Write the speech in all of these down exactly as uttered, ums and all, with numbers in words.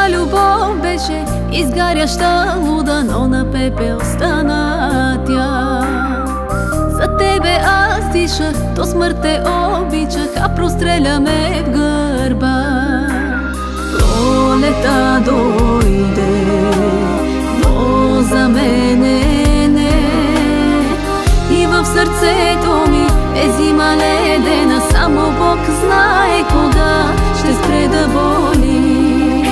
любов беше изгаряща луда, но на пепел стана тя. За тебе аз дишах, до смърт те обичах, а простреляме в гърба. Пролета дойде, но за мене не. И в сърцето ми е зима ледена, само Бог знае кога ще спре да боли.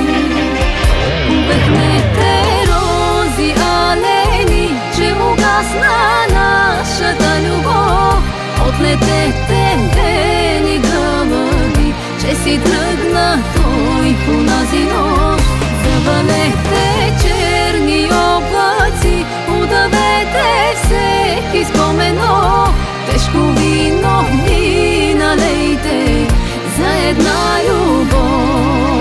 Увехнете рози алени, че угасна нашата любов. Отлетете бели гълъби, че си тръгна той по нази нощ. Завалете черни облаци, удавете всеки спомено. Тежко вино ми налейте за една любов.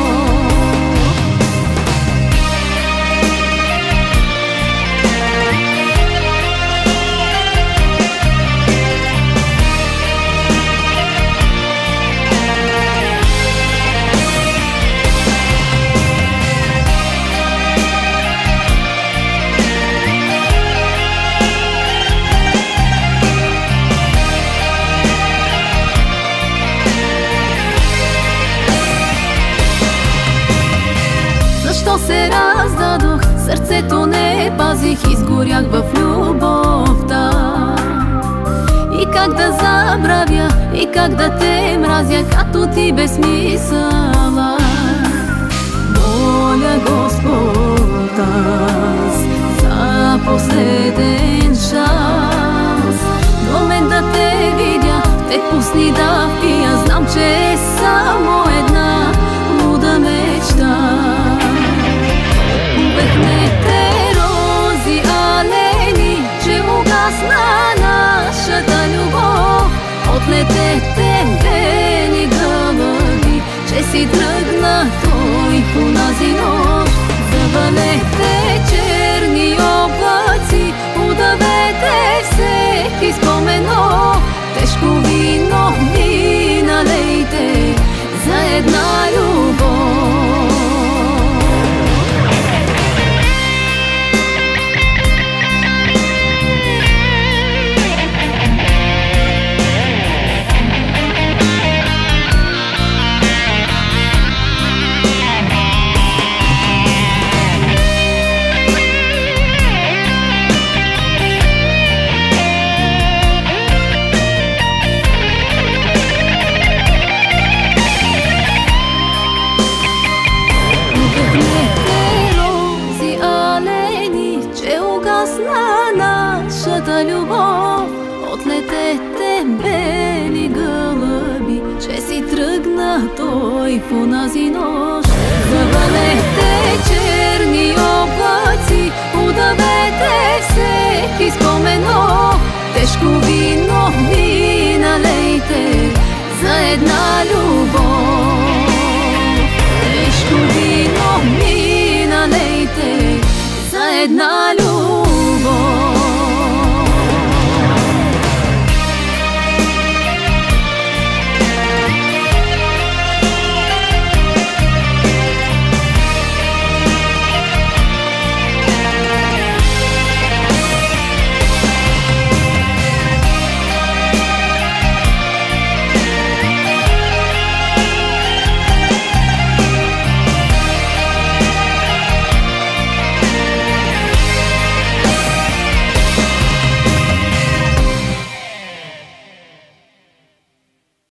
Защо се раздадох, сърцето не пазих, изгорях в любовта. И как да забравя, и как да те мразя, като ти безсмисъла. Моля Господ аз за последен шанс, до мен да те видя, те пусни да пия. Знам, че е само една луда мечта. Увехнете рози алени, че угасна нашата любов. Отлетете бели гълъби, че си тръгна той по нази нощ. Завалете черни облаци, удавете всеки спомено. Тежко вино ми налейте за една любов. Нашата любов, отлетете бели гълъби, че си тръгна той в онази нощ. Завалете черни облаци, удавете всеки спомено. Тежко вино ми налейте за една любов. Тежко вино ми налейте за една